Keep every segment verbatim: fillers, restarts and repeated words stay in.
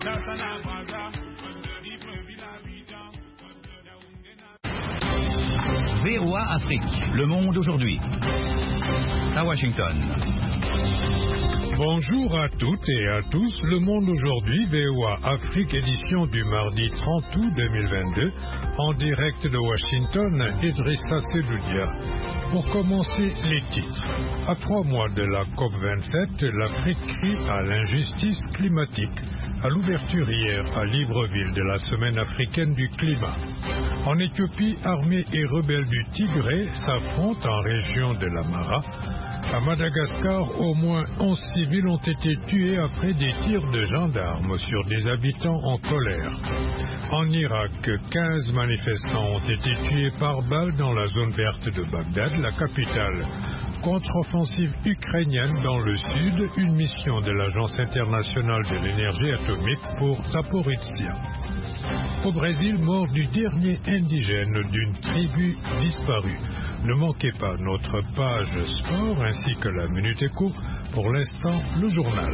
V O A Afrique, le monde aujourd'hui. À Washington. Bonjour à toutes et à tous. Le monde aujourd'hui, V O A Afrique, édition du mardi trente août deux mille vingt-deux, en direct de Washington, Idrissa Sedoudia. Pour commencer, les titres. À trois mois de la COP vingt-sept, l'Afrique crie à l'injustice climatique. À l'ouverture hier à Libreville de la Semaine africaine du climat. En Éthiopie, armée et rebelles du Tigré s'affrontent en région de la Mara. À Madagascar, au moins onze civils ont été tués après des tirs de gendarmes sur des habitants en colère. En Irak, quinze manifestants ont été tués par balle dans la zone verte de Bagdad, la capitale. Contre-offensive ukrainienne dans le sud, une mission de l'Agence internationale de l'énergie atomique pour Zaporizhzhia. Au Brésil, mort du dernier indigène d'une tribu disparue. Ne manquez pas notre page sport ainsi que la Minute Éco. Pour l'instant, le journal.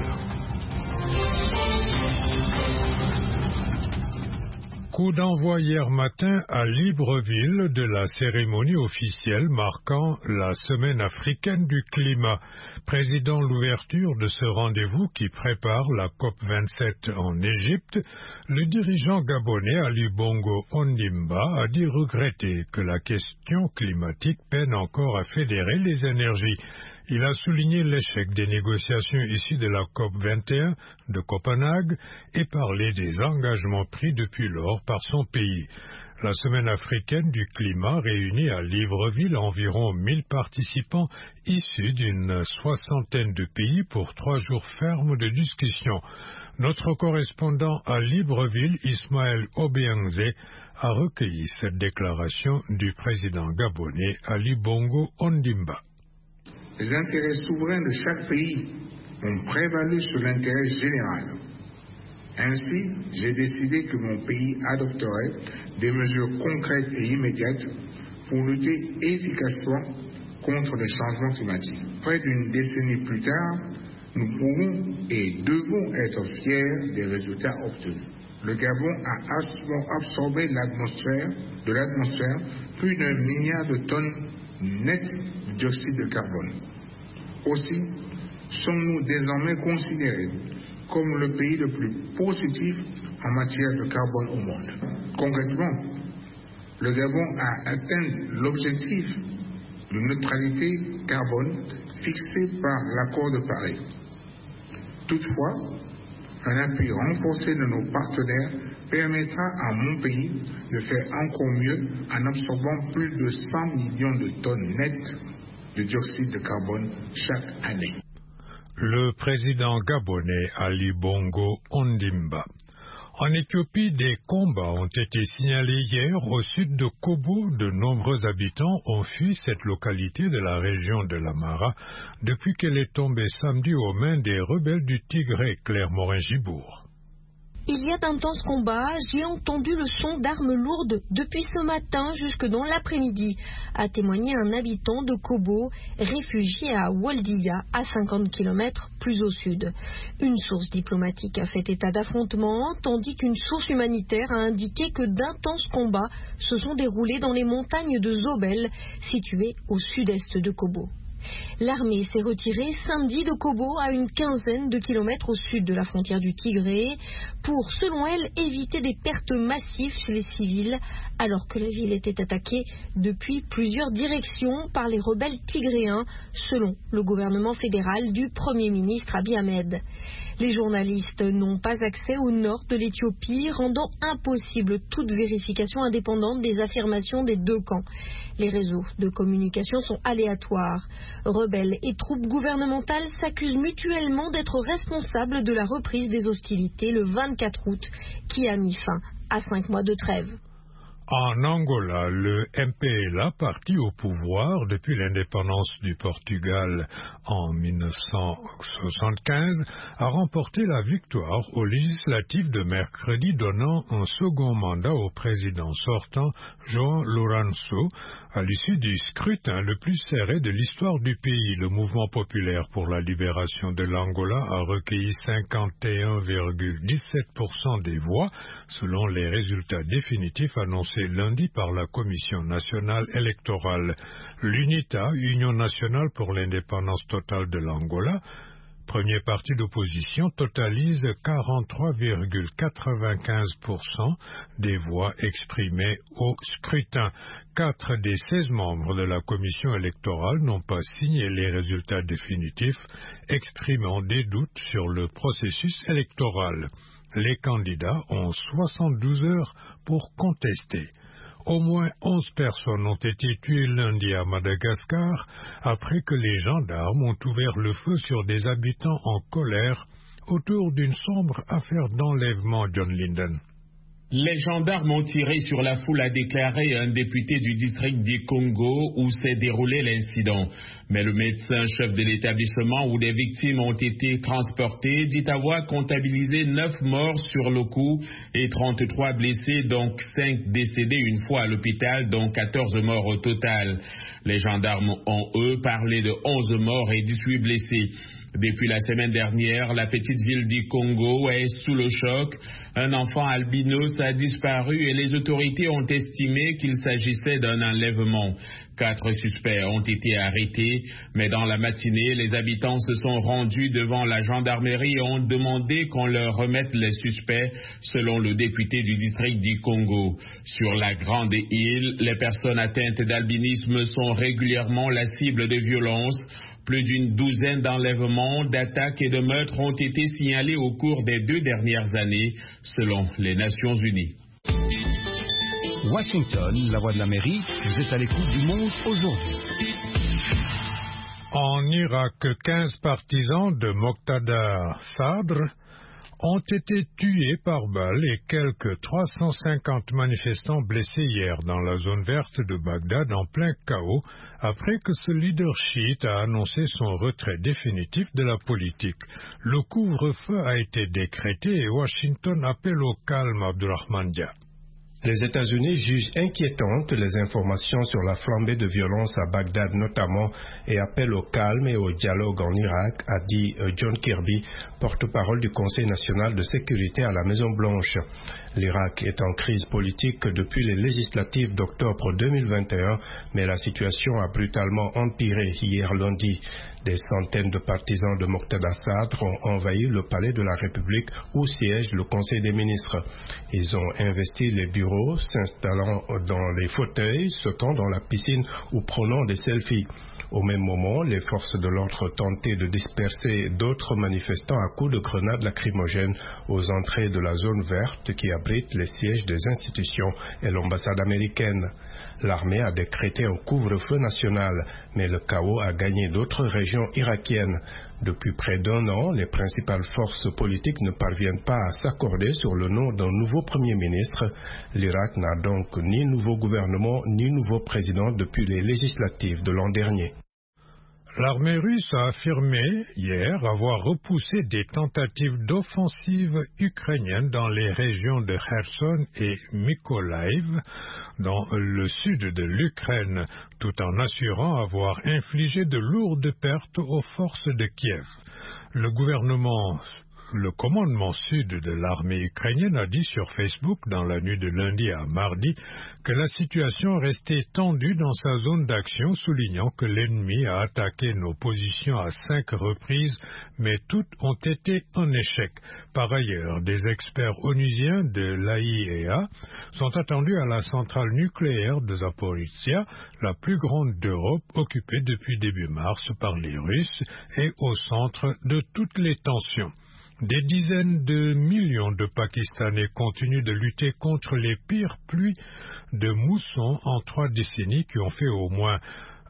Coup d'envoi hier matin à Libreville de la cérémonie officielle marquant la Semaine africaine du climat. Présidant l'ouverture de ce rendez-vous qui prépare la COP vingt-sept en Égypte, le dirigeant gabonais Ali Bongo Ondimba a dit regretter que la question climatique peine encore à fédérer les énergies. Il a souligné l'échec des négociations issues de la COP vingt et un de Copenhague et parlé des engagements pris depuis lors par son pays. La Semaine africaine du climat réunit à Libreville environ mille participants issus d'une soixantaine de pays pour trois jours fermes de discussion. Notre correspondant à Libreville, Ismaël Obiangze, a recueilli cette déclaration du président gabonais Ali Bongo Ondimba. Les intérêts souverains de chaque pays ont prévalu sur l'intérêt général. Ainsi, j'ai décidé que mon pays adopterait des mesures concrètes et immédiates pour lutter efficacement contre les changements climatiques. Près d'une décennie plus tard, nous pouvons et devons être fiers des résultats obtenus. Le Gabon a absorbé l'atmosphère, de l'atmosphère plus d'un milliard de tonnes nettes de dioxyde de carbone. Aussi, sommes-nous désormais considérés comme le pays le plus positif en matière de carbone au monde. Concrètement, le Gabon a atteint l'objectif de neutralité carbone fixé par l'accord de Paris. Toutefois, un appui renforcé de nos partenaires permettra à mon pays de faire encore mieux en absorbant plus de cent millions de tonnes nettes de dioxyde de carbone chaque année. Le président gabonais Ali Bongo Ondimba. En Éthiopie, des combats ont été signalés hier au sud de Kobo. De nombreux habitants ont fui cette localité de la région de la Mara depuis qu'elle est tombée samedi aux mains des rebelles du Tigré, Claire Morin-Gibourg. Il y a d'intenses combats, j'ai entendu le son d'armes lourdes depuis ce matin jusque dans l'après-midi, a témoigné un habitant de Kobo, réfugié à Waldiya, à cinquante kilomètres plus au sud. Une source diplomatique a fait état d'affrontements, tandis qu'une source humanitaire a indiqué que d'intenses combats se sont déroulés dans les montagnes de Zobel, situées au sud-est de Kobo. L'armée s'est retirée samedi de Kobo à une quinzaine de kilomètres au sud de la frontière du Tigré pour, selon elle, éviter des pertes massives chez les civils alors que la ville était attaquée depuis plusieurs directions par les rebelles tigréens, selon le gouvernement fédéral du Premier ministre Abiy Ahmed. Les journalistes n'ont pas accès au nord de l'Éthiopie, rendant impossible toute vérification indépendante des affirmations des deux camps. Les réseaux de communication sont aléatoires. Rebelles et troupes gouvernementales s'accusent mutuellement d'être responsables de la reprise des hostilités le vingt-quatre août, qui a mis fin à cinq mois de trêve. En Angola, le M P L A, parti au pouvoir depuis l'indépendance du Portugal en mille neuf cent soixante-quinze, a remporté la victoire aux législatives de mercredi, donnant un second mandat au président sortant, João Lourenço, À l'issue du scrutin le plus serré de l'histoire du pays, le mouvement populaire pour la libération de l'Angola a recueilli cinquante et un virgule dix-sept pour cent des voix, selon les résultats définitifs annoncés lundi par la Commission nationale électorale. L'UNITA, Union nationale pour l'indépendance totale de l'Angola, premier parti d'opposition, totalise quarante-trois virgule quatre-vingt-quinze pour cent des voix exprimées au scrutin. Quatre des seize membres de la commission électorale n'ont pas signé les résultats définitifs, exprimant des doutes sur le processus électoral. Les candidats ont soixante-douze heures pour contester. Au moins onze personnes ont été tuées lundi à Madagascar après que les gendarmes ont ouvert le feu sur des habitants en colère autour d'une sombre affaire d'enlèvement, John Linden. Les gendarmes ont tiré sur la foule, a déclaré un député du district du Congo où s'est déroulé l'incident. Mais le médecin-chef de l'établissement où des victimes ont été transportées dit avoir comptabilisé neuf morts sur le coup et trente-trois blessés, donc cinq décédés une fois à l'hôpital, donc quatorze morts au total. Les gendarmes ont, eux, parlé de onze morts et dix-huit blessés. Depuis la semaine dernière, la petite ville du Congo est sous le choc. Un enfant albinos a disparu et les autorités ont estimé qu'il s'agissait d'un enlèvement. Quatre suspects ont été arrêtés, mais dans la matinée, les habitants se sont rendus devant la gendarmerie et ont demandé qu'on leur remette les suspects, selon le député du district du Congo. Sur la grande île, les personnes atteintes d'albinisme sont régulièrement la cible de violences. Plus d'une douzaine d'enlèvements, d'attaques et de meurtres ont été signalés au cours des deux dernières années, selon les Nations Unies. Washington, la voix de l'Amérique, vous êtes à l'écoute du Monde aujourd'hui. En Irak, quinze partisans de Moqtada Sadr ont été tués par balle et quelques trois cent cinquante manifestants blessés hier dans la zone verte de Bagdad en plein chaos après que ce leader chiite a annoncé son retrait définitif de la politique. Le couvre-feu a été décrété et Washington appelle au calme, Abdurrahman Dia. Les États-Unis jugent inquiétantes les informations sur la flambée de violence à Bagdad notamment et appellent au calme et au dialogue en Irak, a dit John Kirby, porte-parole du Conseil national de sécurité à la Maison-Blanche. L'Irak est en crise politique depuis les législatives d'octobre deux mille vingt et un, mais la situation a brutalement empiré hier lundi. Des centaines de partisans de Moqtada Sadr ont envahi le palais de la République où siège le Conseil des ministres. Ils ont investi les bureaux, s'installant dans les fauteuils, sautant dans la piscine ou prenant des selfies. Au même moment, les forces de l'ordre tentaient de disperser d'autres manifestants à coups de grenades lacrymogènes aux entrées de la zone verte qui abrite les sièges des institutions et l'ambassade américaine. L'armée a décrété un couvre-feu national, mais le chaos a gagné d'autres régions irakiennes. Depuis près d'un an, les principales forces politiques ne parviennent pas à s'accorder sur le nom d'un nouveau Premier ministre. L'Irak n'a donc ni nouveau gouvernement ni nouveau président depuis les législatives de l'an dernier. L'armée russe a affirmé hier avoir repoussé des tentatives d'offensive ukrainienne dans les régions de Kherson et Mykolaiv, dans le sud de l'Ukraine, tout en assurant avoir infligé de lourdes pertes aux forces de Kiev. Le gouvernement Le commandement sud de l'armée ukrainienne a dit sur Facebook dans la nuit de lundi à mardi que la situation restait tendue dans sa zone d'action, soulignant que l'ennemi a attaqué nos positions à cinq reprises, mais toutes ont été un échec. Par ailleurs, des experts onusiens de l'A I E A sont attendus à la centrale nucléaire de Zaporizhzhia, la plus grande d'Europe, occupée depuis début mars par les Russes et au centre de toutes les tensions. Des dizaines de millions de Pakistanais continuent de lutter contre les pires pluies de mousson en trois décennies qui ont fait au moins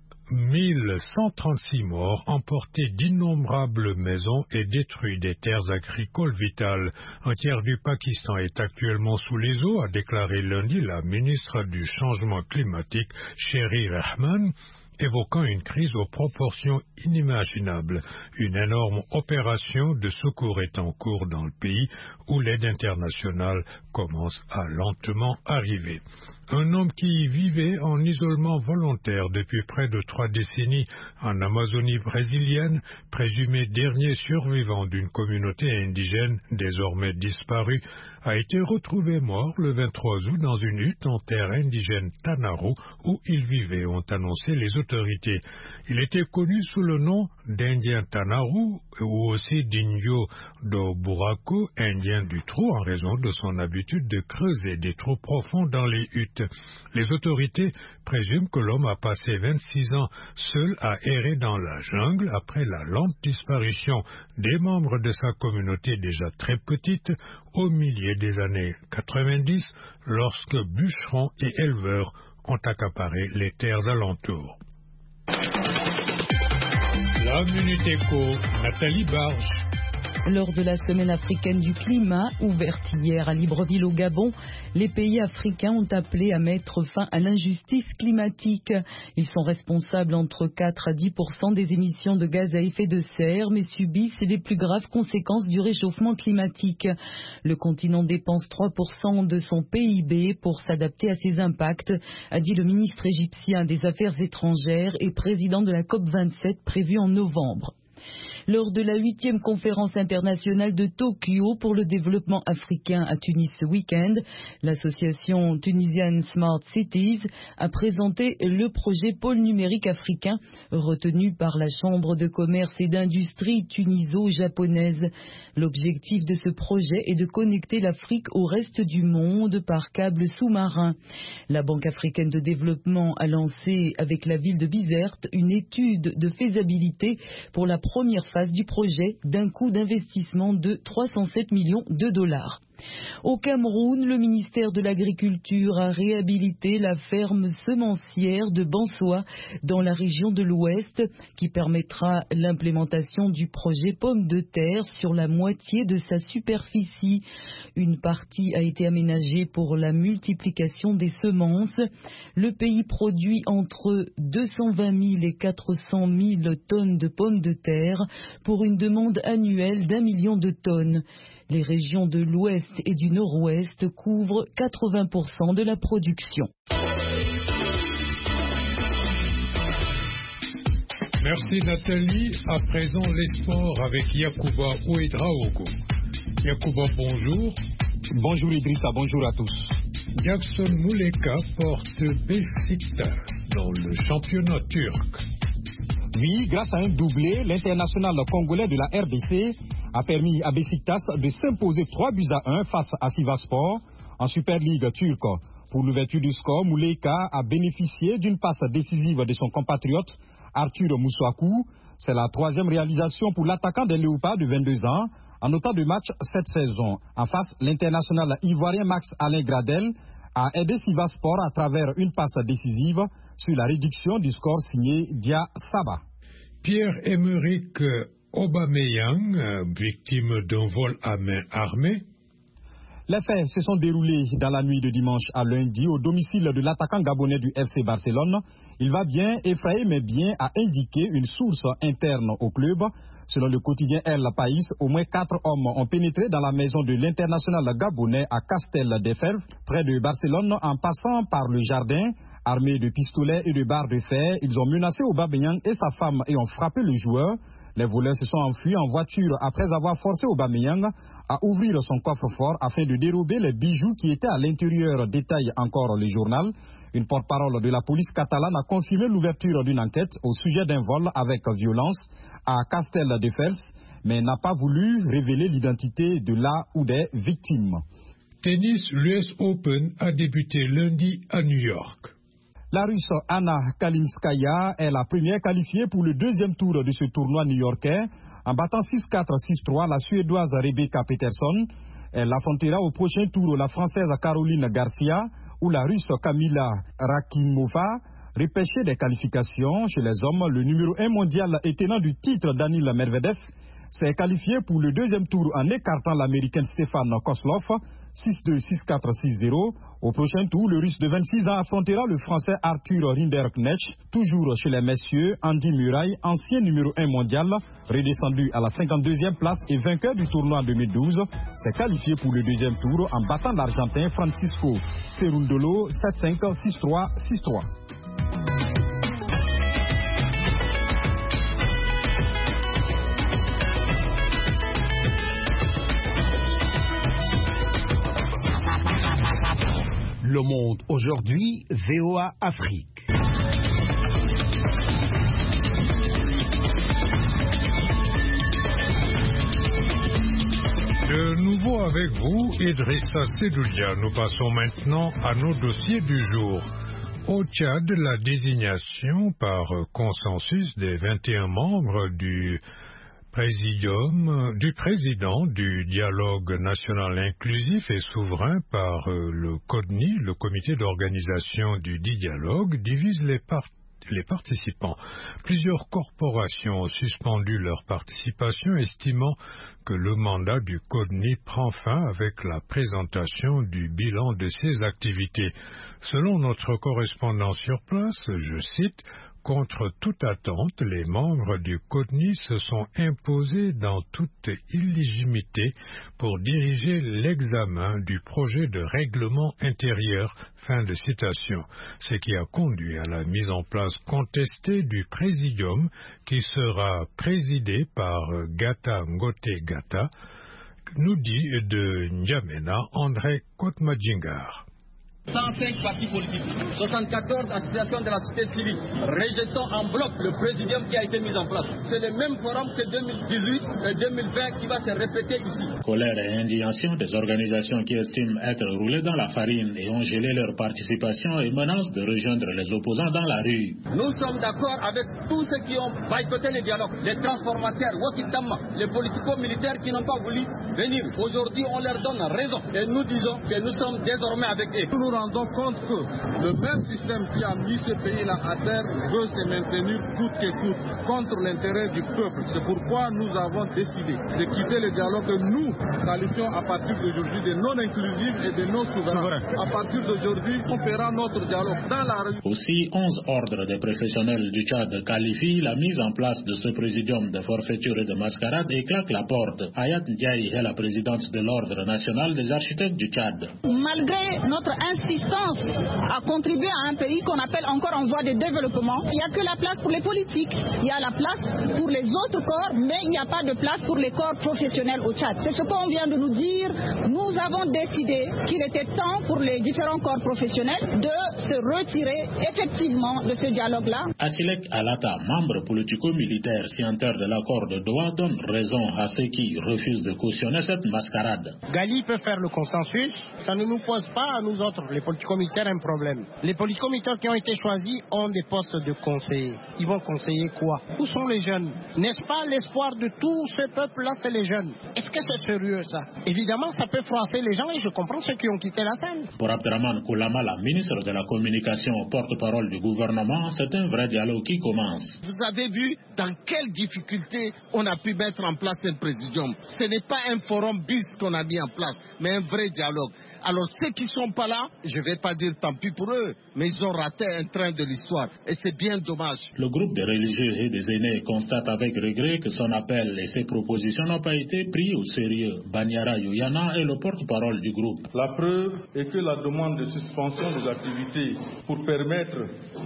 mille cent trente-six morts, emporté d'innombrables maisons et détruit des terres agricoles vitales. Un tiers du Pakistan est actuellement sous les eaux, a déclaré lundi la ministre du Changement climatique, Sherry Rahman, évoquant une crise aux proportions inimaginables. Une énorme opération de secours est en cours dans le pays où l'aide internationale commence à lentement arriver. Un homme qui vivait en isolement volontaire depuis près de trois décennies en Amazonie brésilienne, présumé dernier survivant d'une communauté indigène désormais disparue, a été retrouvé mort le vingt-trois août dans une hutte en terre indigène Tanaru où il vivait, ont annoncé les autorités. Il était connu sous le nom d'Indien Tanaru ou aussi d'Indio do Buraco, Indien du trou, en raison de son habitude de creuser des trous profonds dans les huttes. Les autorités présument que l'homme a passé vingt-six ans seul à errer dans la jungle après la lente disparition des membres de sa communauté déjà très petite au milieu des années quatre-vingt-dix, lorsque bûcherons et éleveurs ont accaparé les terres alentours. La Minute Éco, Nathalie Barge. Lors de la Semaine africaine du climat, ouverte hier à Libreville au Gabon, les pays africains ont appelé à mettre fin à l'injustice climatique. Ils sont responsables entre quatre à dix pour cent des émissions de gaz à effet de serre, mais subissent les plus graves conséquences du réchauffement climatique. Le continent dépense trois pour cent de son P I B pour s'adapter à ces impacts, a dit le ministre égyptien des Affaires étrangères et président de la COP vingt-sept prévue en novembre. Lors de la huitième conférence internationale de Tokyo pour le développement africain à Tunis ce week-end, l'association Tunisian Smart Cities a présenté le projet pôle numérique africain retenu par la Chambre de commerce et d'industrie tuniso-japonaise. L'objectif de ce projet est de connecter l'Afrique au reste du monde par câble sous-marin. La Banque africaine de développement a lancé avec la ville de Bizerte une étude de faisabilité pour la première phase du projet d'un coût d'investissement de trois cent sept millions de dollars. Au Cameroun, le ministère de l'Agriculture a réhabilité la ferme semencière de Bansoa dans la région de l'Ouest qui permettra l'implémentation du projet pomme de terre sur la moitié de sa superficie. Une partie a été aménagée pour la multiplication des semences. Le pays produit entre deux cent vingt mille et quatre cent mille tonnes de pommes de terre pour une demande annuelle d'un million de tonnes. Les régions de l'Ouest et du Nord-Ouest couvrent quatre-vingts pour cent de la production. Merci Nathalie. À présent, les sports avec Yacouba Ouedraogo. Yacouba, bonjour. Bonjour Idrissa, bonjour à tous. Jackson Muleka porte Beşiktaş dans le championnat turc. Oui, grâce à un doublé, l'international congolais de la R D C a permis à Beşiktaş de s'imposer trois buts à un face à Sivasspor en Super League turque. Pour l'ouverture du score, Muleka a bénéficié d'une passe décisive de son compatriote Arthur Moussouakou. C'est la troisième réalisation pour l'attaquant des Léopards de vingt-deux ans en autant de matchs cette saison. En face, l'international ivoirien Max Alain Gradel a aidé Sivasspor à travers une passe décisive sur la réduction du score signé Dia Saba. Pierre-Emerick Aubameyang, victime d'un vol à main armée. Les faits se sont déroulés dans la nuit de dimanche à lundi au domicile de l'attaquant gabonais du F C Barcelone. Il va bien, effrayé mais bien, a indiqué une source interne au club. Selon le quotidien El País, au moins quatre hommes ont pénétré dans la maison de l'international gabonais à Castel-Deferve, près de Barcelone, en passant par le jardin. Armés de pistolets et de barres de fer, ils ont menacé Aubameyang et sa femme et ont frappé le joueur. Les voleurs se sont enfuis en voiture après avoir forcé Aubameyang à ouvrir son coffre-fort afin de dérober les bijoux qui étaient à l'intérieur, détaille encore le journal. Une porte-parole de la police catalane a confirmé l'ouverture d'une enquête au sujet d'un vol avec violence à Castel-Defels, mais n'a pas voulu révéler l'identité de la ou des victimes. Tennis, l'U S Open a débuté lundi à New York. La Russe Anna Kalinskaya est la première qualifiée pour le deuxième tour de ce tournoi new-yorkais en battant six quatre six trois la Suédoise Rebecca Peterson. Elle affrontera au prochain tour la Française Caroline Garcia ou la Russe Kamila Rakimova. Repêchée des qualifications chez les hommes, le numéro un mondial et tenant du titre Daniil Medvedev s'est qualifié pour le deuxième tour en écartant l'Américain Stefan Kozlov six deux, six quatre, six zéro. Au prochain tour, le Russe de vingt-six ans affrontera le Français Arthur Rinderknecht. Toujours chez les messieurs, Andy Murray, ancien numéro un mondial, redescendu à la cinquante-deuxième place et vainqueur du tournoi en deux mille douze, s'est qualifié pour le deuxième tour en battant l'Argentin Francisco Cerundolo sept cinq, six trois, six trois. Le Monde aujourd'hui, V O A Afrique. De nouveau avec vous, Idrissa Sedoulia. Nous passons maintenant à nos dossiers du jour. Au Tchad, la désignation par consensus des vingt et un membres du Présidium, du président du dialogue national inclusif et souverain par le CODNI, le comité d'organisation du dit dialogue, divise les, par les participants. Plusieurs corporations ont suspendu leur participation, estimant que le mandat du CODNI prend fin avec la présentation du bilan de ses activités. Selon notre correspondant sur place, je cite, contre toute attente, les membres du CODNI se sont imposés dans toute illégitimité pour diriger l'examen du projet de règlement intérieur. Fin de citation. Ce qui a conduit à la mise en place contestée du Présidium qui sera présidé par Gata Ngote Gata, nous dit de N'Djamena André Kotmadjingar. cent cinq partis politiques, soixante-quatorze associations de la société civile, rejetant en bloc le présidium qui a été mis en place. C'est le même forum que deux mille dix-huit et deux mille vingt qui va se répéter ici. Colère et indignation des organisations qui estiment être roulées dans la farine et ont gelé leur participation et menacent de rejoindre les opposants dans la rue. Nous sommes d'accord avec tous ceux qui ont boycotté le dialogue, les transformateurs, Wakitama, les politico-militaires qui n'ont pas voulu venir. Aujourd'hui, on leur donne raison et nous disons que nous sommes désormais avec eux. Nous nous rendons compte que le même système qui a mis ce pays-là à terre veut se maintenir coûte que coûte contre l'intérêt du peuple. C'est pourquoi nous avons décidé de quitter le dialogue que nous qualifions à partir d'aujourd'hui de non inclusif et de non souverain. À partir d'aujourd'hui, on fera notre dialogue dans la rue. Aussi, onze ordres des professionnels du Tchad qualifient la mise en place de ce présidium de forfaiture et de mascarade et claquent la porte. Ayat Ndiaye est la présidente de l'ordre national des architectes du Tchad. Malgré notre insistance à contribuer à un pays qu'on appelle encore en voie de développement, il n'y a que la place pour les politiques, il y a la place pour les autres corps, mais il n'y a pas de place pour les corps professionnels au Tchad. C'est ce qu'on vient de nous dire. Nous avons décidé qu'il était temps pour les différents corps professionnels de se retirer effectivement de ce dialogue-là. Asilek Alata, membre politico-militaire signataire de l'accord de Doha, donne raison à ceux qui refusent de cautionner cette mascarade. Gali peut faire le consensus, ça ne nous pose pas à nous autres, les politico-militaires, un problème. Les politico-militaires qui ont été choisis ont des postes de conseillers. Ils vont conseiller quoi? Où sont les jeunes? N'est-ce pas l'espoir de tout ce peuple-là, c'est les jeunes? Est-ce que c'est sérieux ça? Évidemment, ça peut froisser les gens et je comprends ceux qui ont quitté la scène. Pour Abderrahmane Koulama, la ministre de la Communication, porte-parole du gouvernement, c'est un vrai dialogue qui commence. Vous avez vu dans quelles difficultés on a pu mettre en place un présidium. Ce n'est pas un forum bis qu'on a mis en place, mais un vrai dialogue. Alors ceux qui ne sont pas là, je ne vais pas dire tant pis pour eux, mais ils ont raté un train de l'histoire et c'est bien dommage. Le groupe des religieux et des aînés constate avec regret que son appel et ses propositions n'ont pas été pris au sérieux. Banyara Youyana est le porte-parole du groupe. La preuve est que la demande de suspension des activités pour permettre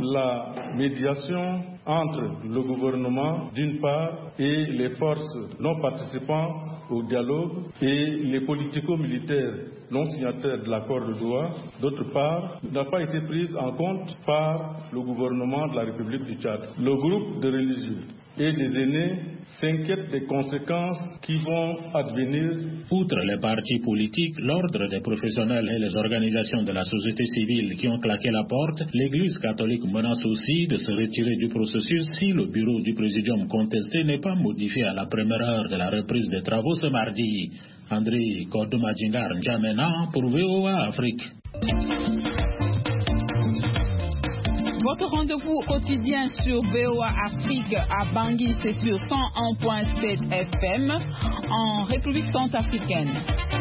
la médiation entre le gouvernement d'une part et les forces non participantes au dialogue et les politico-militaires non signataires de l'accord de Doha, d'autre part, n'a pas été prise en compte par le gouvernement de la République du Tchad. Le groupe de religieux et des aînés s'inquiètent des conséquences qui vont advenir. Outre les partis politiques, l'ordre des professionnels et les organisations de la société civile qui ont claqué la porte, l'Église catholique menace aussi de se retirer du processus si le bureau du présidium contesté n'est pas modifié à la première heure de la reprise des travaux ce mardi. André Kodomadjingar N'Djamena pour V O A Afrique. Votre rendez-vous quotidien sur V O A Afrique à Bangui, c'est sur cent un virgule sept F M en République centrafricaine.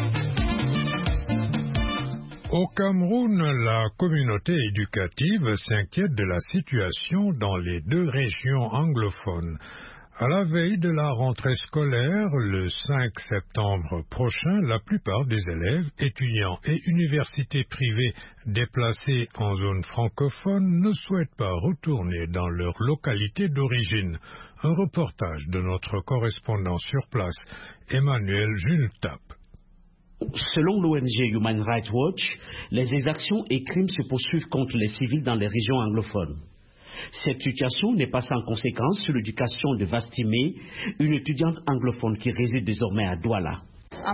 Au Cameroun, la communauté éducative s'inquiète de la situation dans les deux régions anglophones. À la veille de la rentrée scolaire, le cinq septembre prochain, la plupart des élèves, étudiants et universités privées déplacés en zone francophone ne souhaitent pas retourner dans leur localité d'origine. Un reportage de notre correspondant sur place, Emmanuel Junetap. Selon l'O N G Human Rights Watch, les exactions et crimes se poursuivent contre les civils dans les régions anglophones. Cette situation n'est pas sans conséquence sur l'éducation de Vastimé, une étudiante anglophone qui réside désormais à Douala.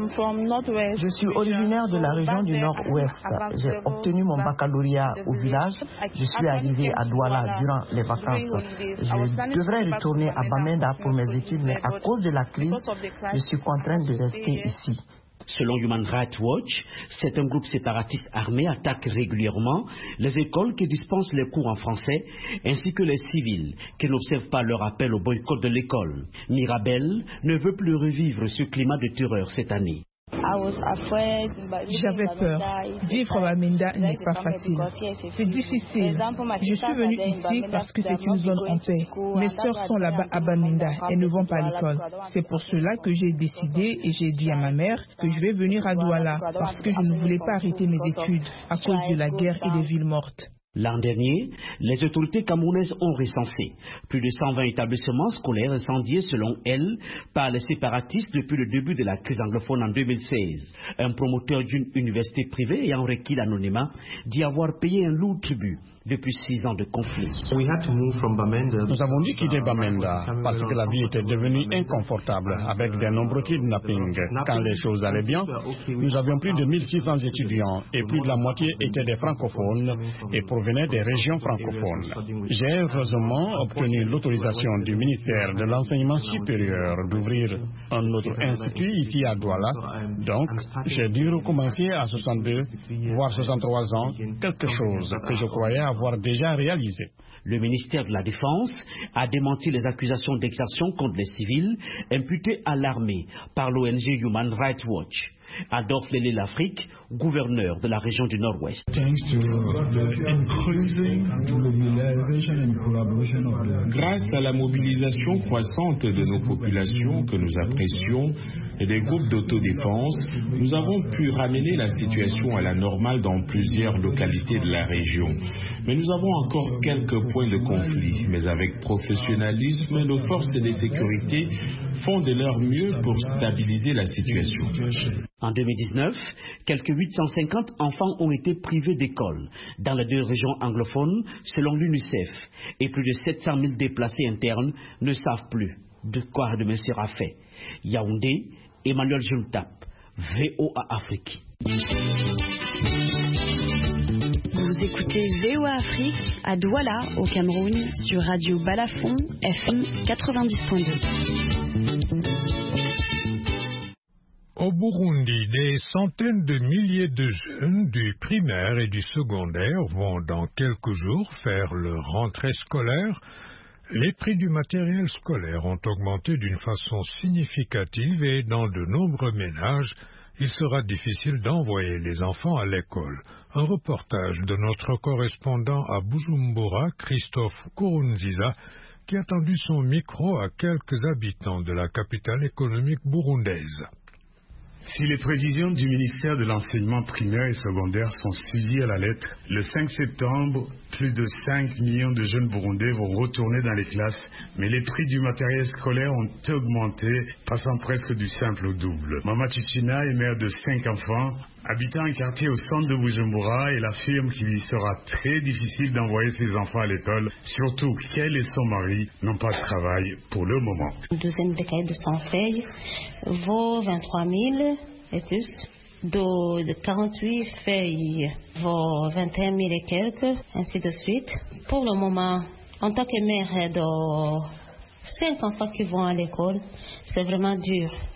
Je suis originaire de la région du Nord-Ouest. J'ai obtenu mon baccalauréat au village. Je suis arrivé à Douala durant les vacances. Je devrais retourner à Bamenda pour mes études, mais à cause de la crise, je suis contrainte de rester ici. Selon Human Rights Watch, certains groupes séparatistes armés attaquent régulièrement les écoles qui dispensent les cours en français, ainsi que les civils qui n'observent pas leur appel au boycott de l'école. Mirabel ne veut plus revivre ce climat de terreur cette année. J'avais peur. Vivre à Bamenda n'est pas facile. C'est difficile. Je suis venue ici parce que c'est une zone en paix. Mes sœurs sont là-bas à Bamenda et ne vont pas à l'école. C'est pour cela que j'ai décidé et j'ai dit à ma mère que je vais venir à Douala parce que je ne voulais pas arrêter mes études à cause de la guerre et des villes mortes. L'an dernier, les autorités camerounaises ont recensé plus de cent vingt établissements scolaires incendiés selon elles par les séparatistes depuis le début de la crise anglophone en deux mille seize. Un promoteur d'une université privée ayant requis l'anonymat dit avoir payé un lourd tribut depuis six ans de conflit. Nous avons dû quitter Bamenda parce que la vie était devenue inconfortable avec de nombreux kidnappings. Quand les choses allaient bien, nous avions plus de mille six cents étudiants et plus de la moitié étaient des francophones et provenaient des régions francophones. J'ai heureusement obtenu l'autorisation du ministère de l'Enseignement supérieur d'ouvrir un autre institut ici à Douala. Donc, j'ai dû recommencer à soixante-deux, voire soixante-trois ans, quelque chose que je croyais avoir avoir déjà réalisé. Le ministère de la Défense a démenti les accusations d'extorsion contre les civils imputées à l'armée par l'O N G Human Rights Watch. Adolphe Lélé l'Afrique, gouverneur de la région du Nord-Ouest. Grâce à la mobilisation croissante de nos populations que nous apprécions et des groupes d'autodéfense, nous avons pu ramener la situation à la normale dans plusieurs localités de la région. Mais nous avons encore quelques points de conflit. Mais avec professionnalisme, nos forces de sécurité font de leur mieux pour stabiliser la situation. En deux mille dix-neuf, quelques huit cent cinquante enfants ont été privés d'école dans les deux régions anglophones selon l'UNICEF et plus de sept cent mille déplacés internes ne savent plus de quoi demain sera fait. Yaoundé, Emmanuel Junetap, V O A Afrique. Vous écoutez V O A Afrique à Douala au Cameroun sur Radio Balafon F M quatre-vingt-dix point deux. Au Burundi, des centaines de milliers de jeunes du primaire et du secondaire vont dans quelques jours faire leur rentrée scolaire. Les prix du matériel scolaire ont augmenté d'une façon significative et dans de nombreux ménages, il sera difficile d'envoyer les enfants à l'école. Un reportage de notre correspondant à Bujumbura, Christophe Kurunziza, qui a tendu son micro à quelques habitants de la capitale économique burundaise. Si les prévisions du ministère de l'enseignement primaire et secondaire sont suivies à la lettre, le cinq septembre, plus de cinq millions de jeunes Burundais vont retourner dans les classes, mais les prix du matériel scolaire ont augmenté, passant presque du simple au double. Mama Chichina est mère de cinq enfants, habitant un quartier au centre de Bujumbura, elle affirme qu'il lui sera très difficile d'envoyer ses enfants à l'école, surtout qu'elle et son mari n'ont pas de travail pour le moment. Une douzaine de cahiers de cent feuilles vaut vingt-trois mille et plus. De, de quarante-huit feuilles vaut vingt et un mille et quelques, ainsi de suite. Pour le moment, en tant que mère de cinq enfants qui vont à l'école, c'est vraiment dur.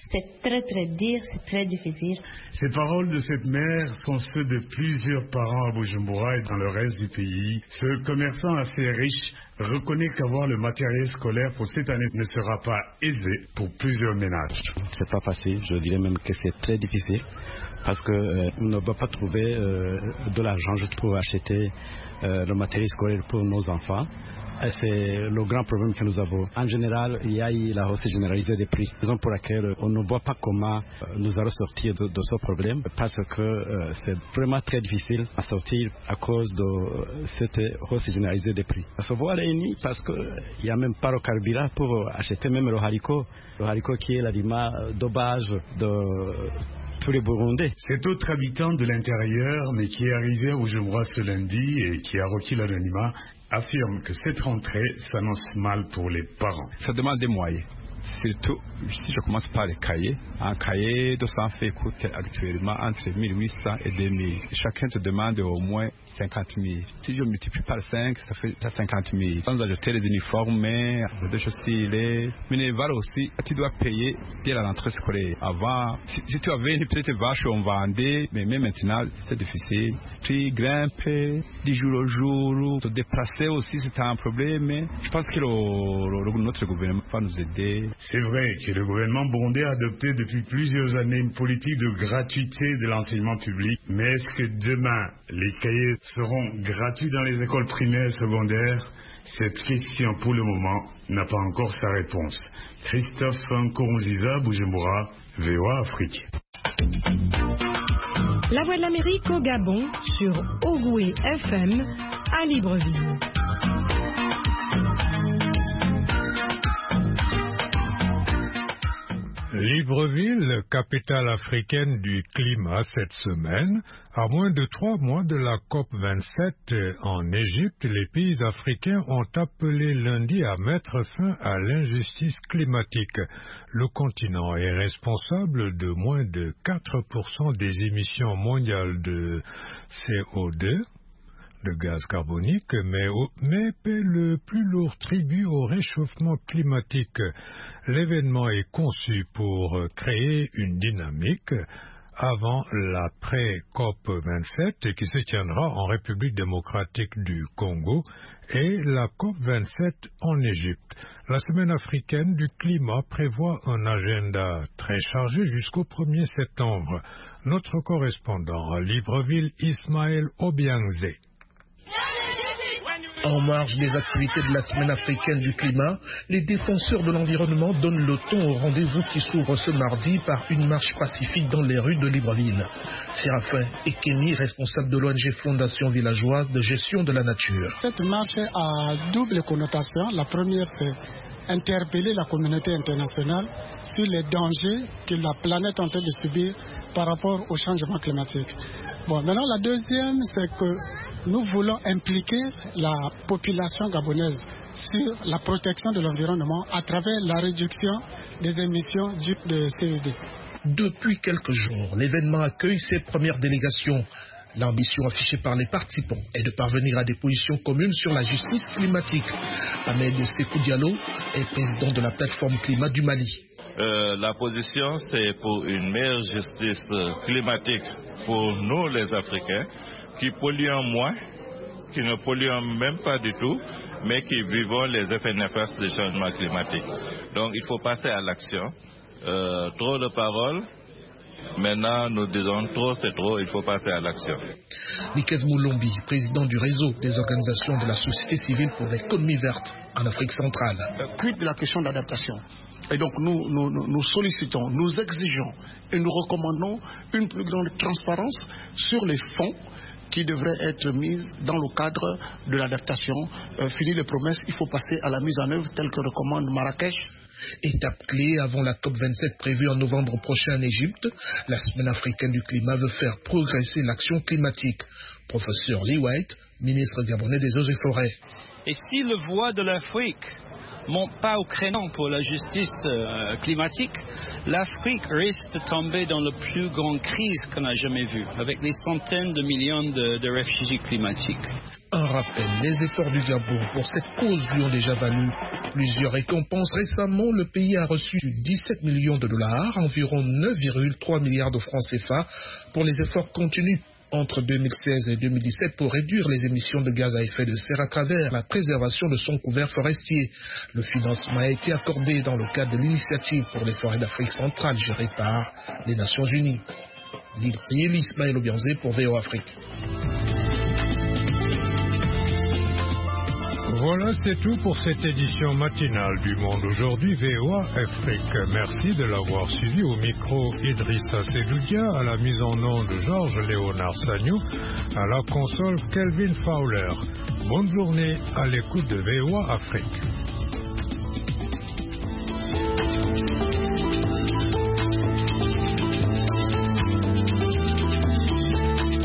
C'est très très dur, c'est très difficile. Ces paroles de cette mère sont ceux de plusieurs parents à Bujumbura et dans le reste du pays. Ce commerçant assez riche reconnaît qu'avoir le matériel scolaire pour cette année ne sera pas aisé pour plusieurs ménages. C'est pas facile, je dirais même que c'est très difficile parce qu'on euh, ne va pas trouver euh, de l'argent, je trouve, à acheter euh, le matériel scolaire pour nos enfants. C'est le grand problème que nous avons. En général, il y a eu la hausse généralisée des prix. Raison pour laquelle on ne voit pas comment nous allons sortir de, de ce problème parce que euh, c'est vraiment très difficile à sortir à cause de cette hausse généralisée des prix. On se voit réunis parce qu'il n'y a même pas le carburant pour acheter même le haricot. Le haricot qui est l'aliment de base de tous les Burundais. Cet autre habitant de l'intérieur, mais qui est arrivé à Bujumbura ce lundi et qui a requis l'anonymat, affirme que cette rentrée s'annonce mal pour les parents. Ça demande des moyens. Surtout, si je commence par les cahiers, un cahier de cent fait coûte actuellement entre mille huit cents et deux mille. Chacun te demande au moins cinquante mille. Si je multiplie par cinq, ça fait cinquante mille. Sans ajouter les uniformes, les chaussures, les minévales aussi, tu dois payer dès la rentrée scolaire. Avant, si, si tu avais une petite vache, on vendait, mais même maintenant, c'est difficile. Tu grimpes du jour au jour, te déplacer aussi, c'est un problème. Mais je pense que le, le, notre gouvernement va nous aider. C'est vrai que le gouvernement burundais a adopté depuis plusieurs années une politique de gratuité de l'enseignement public. Mais est-ce que demain, les cahiers seront gratuits dans les écoles primaires et secondaires? Cette question, pour le moment, n'a pas encore sa réponse. Christophe Nkurunziza, Bujumbura, V O A Afrique. La Voix de l'Amérique au Gabon sur Ogoué F M à Libreville. Libreville, capitale africaine du climat cette semaine, à moins de trois mois de la COP vingt-sept en Égypte, les pays africains ont appelé lundi à mettre fin à l'injustice climatique. Le continent est responsable de moins de quatre pour cent des émissions mondiales de C O deux, de gaz carbonique, mais, au, mais paie le plus lourd tribut au réchauffement climatique. L'événement est conçu pour créer une dynamique avant l'après-COP vingt-sept qui se tiendra en République démocratique du Congo et la COP vingt-sept en Égypte. La semaine africaine du climat prévoit un agenda très chargé jusqu'au premier septembre. Notre correspondant à Libreville, Ismaël Obiangze. En marge des activités de la semaine africaine du climat, les défenseurs de l'environnement donnent le ton au rendez-vous qui s'ouvre ce mardi par une marche pacifique dans les rues de Libreville. Séraphin Ekeni, responsable de l'O N G Fondation Villageoise de gestion de la nature. Cette marche a double connotation. La première, c'est interpeller la communauté internationale sur les dangers que la planète est en train de subir par rapport au changement climatique. Bon, maintenant, la deuxième, c'est que nous voulons impliquer la population gabonaise sur la protection de l'environnement à travers la réduction des émissions de C O deux. Depuis quelques jours, l'événement accueille ses premières délégations. L'ambition affichée par les participants est de parvenir à des positions communes sur la justice climatique. Ahmed Sékou Diallo est président de la plateforme climat du Mali. Euh, la position, c'est pour une meilleure justice climatique pour nous les Africains, qui polluons moins, qui ne polluons même pas du tout, mais qui vivons les effets néfastes du changement climatique. Donc il faut passer à l'action. Euh, trop de paroles. Maintenant, nous disons trop, c'est trop, il faut passer à l'action. Nikes Moulombi, président du réseau des organisations de la société civile pour l'économie verte en Afrique centrale. Euh, quid de la question d'adaptation. Et donc nous, nous, nous sollicitons, nous exigeons et nous recommandons une plus grande transparence sur les fonds qui devraient être mis dans le cadre de l'adaptation. Euh, fini les promesses, il faut passer à la mise en œuvre telle que recommande Marrakech. Étape clé avant la COP vingt-sept prévue en novembre prochain en Égypte, la semaine africaine du climat veut faire progresser l'action climatique. Professeur Lee White, ministre gabonais des Eaux et Forêts. Et si le voix de l'Afrique ne monte pas au créneau pour la justice euh, climatique, l'Afrique risque de tomber dans la plus grande crise qu'on a jamais vue, avec des centaines de millions de, de réfugiés climatiques. Un rappel, les efforts du Gabon pour cette cause lui ont déjà valu plusieurs récompenses. Récemment, le pays a reçu dix-sept millions de dollars, environ neuf virgule trois milliards de francs C F A, pour les efforts continus entre deux mille seize et deux mille dix-sept pour réduire les émissions de gaz à effet de serre à travers la préservation de son couvert forestier. Le financement a été accordé dans le cadre de l'initiative pour les forêts d'Afrique centrale gérée par les Nations Unies. L'île Ismaël Obianzé pour V O Afrique. Voilà, c'est tout pour cette édition matinale du Monde aujourd'hui V O A Afrique. Merci de l'avoir suivi. Au micro Idrissa Sedoudia, à la mise en onde Georges Léonard Sagnou, à la console Kelvin Fowler. Bonne journée à l'écoute de V O A Afrique.